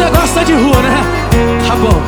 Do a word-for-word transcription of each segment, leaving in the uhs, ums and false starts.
Você gosta de rua, né? Tá bom.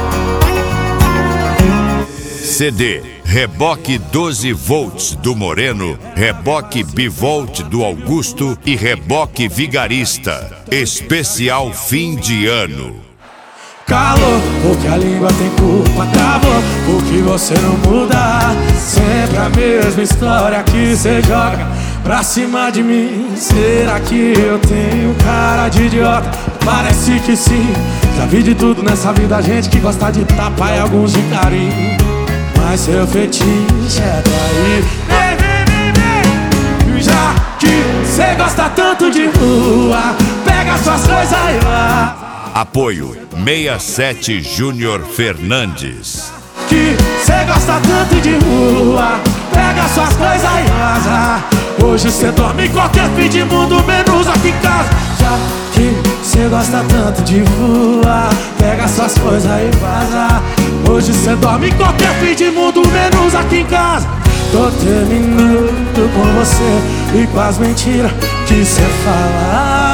C D Reboque doze volts do Moreno, Reboque Bivolt do Augusto e Reboque Vigarista. Especial fim de ano. Calor, porque a língua tem culpa, travou, porque você não muda. Sempre a mesma história que você joga pra cima de mim. Será que eu tenho cara de idiota? Parece que sim. Já vi de tudo nessa vida, gente que gosta de tapa e alguns de carinho. Mas seu fetiche é trair. Vem, vem, vem, vem. Já que você gosta tanto de rua, pega suas coisas e vá. Apoio sessenta e sete Júnior Fernandes. Que cê gosta tanto de rua, pega suas coisas e vaza. Hoje cê dorme em qualquer fim de mundo, menos aqui em casa. Já que cê gosta tanto de rua, pega suas coisas e vaza. Hoje cê dorme em qualquer fim de mundo, menos aqui em casa. Tô terminando com você e com as mentiras que cê fala.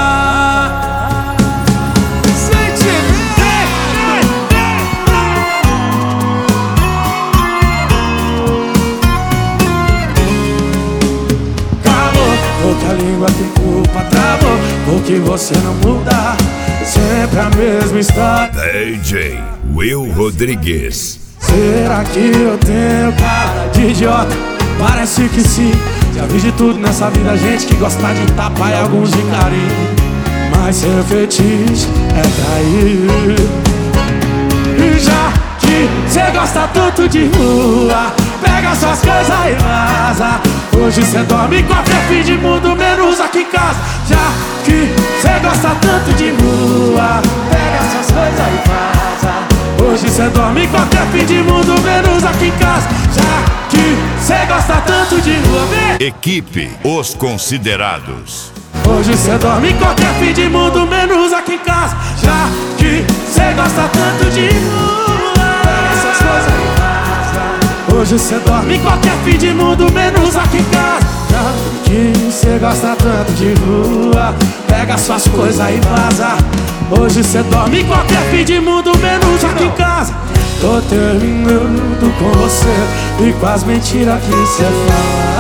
Porque a língua tem culpa, travou, porque você não muda. Sempre a mesma história. D J Will Rodrigues. Será que eu tenho cara de idiota? Parece que sim. Já vi de tudo nessa vida, gente que gosta de tapa e alguns de carinho. Mas seu fetiche é trair. E já que cê gosta tanto de rua, pega suas coisas e vaza. Hoje cê dorme em qualquer fim de mundo, menos aqui em casa. Já que cê gosta tanto de rua, pega suas coisas e vaza. Hoje cê dorme em qualquer fim de mundo, menos aqui em casa. Já que cê gosta tanto de rua, vem. Equipe Os Considerados. Hoje cê dorme em qualquer fim de mundo, menos aqui em casa. Já que cê gosta tanto de rua, pega suas coisas e vaza. Hoje cê dorme em qualquer fim de mundo, menos aqui em casa. Já que cê gosta tanto de rua, pega suas coisas e vaza. Hoje cê dorme em qualquer fim de mundo, menos aqui em casa. Tô terminando com você e com as mentiras que cê fala.